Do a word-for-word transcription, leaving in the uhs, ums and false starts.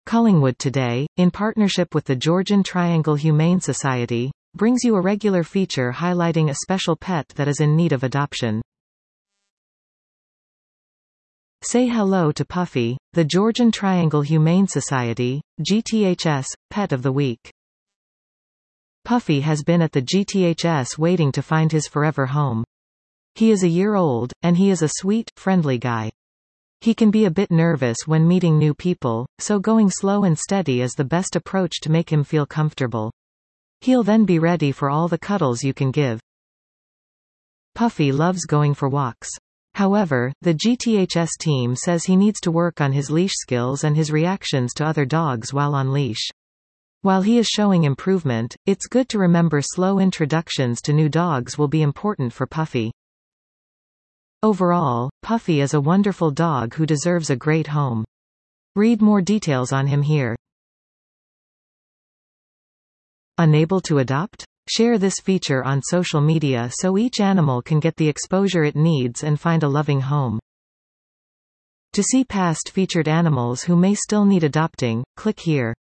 Collingwood Today, in partnership with the Georgian Triangle Humane Society, brings you a regular feature highlighting a special pet that is in need of adoption. Say hello to Puffy, the Georgian Triangle Humane Society, G T H S, Pet of the Week. Puffy has been at the G T H S waiting to find his forever home. He is a year old, and he is a sweet, friendly guy. He can be a bit nervous when meeting new people, so going slow and steady is the best approach to make him feel comfortable. He'll then be ready for all the cuddles you can give. Puffy loves going for walks. However, the G T H S team says he needs to work on his leash skills and his reactions to other dogs while on leash. While he is showing improvement, it's good to remember slow introductions to new dogs will be important for Puffy. Overall, Puffy is a wonderful dog who deserves a great home. Read more details on him here. Unable to adopt? Share this feature on social media so each animal can get the exposure it needs and find a loving home. To see past featured animals who may still need adopting, click here.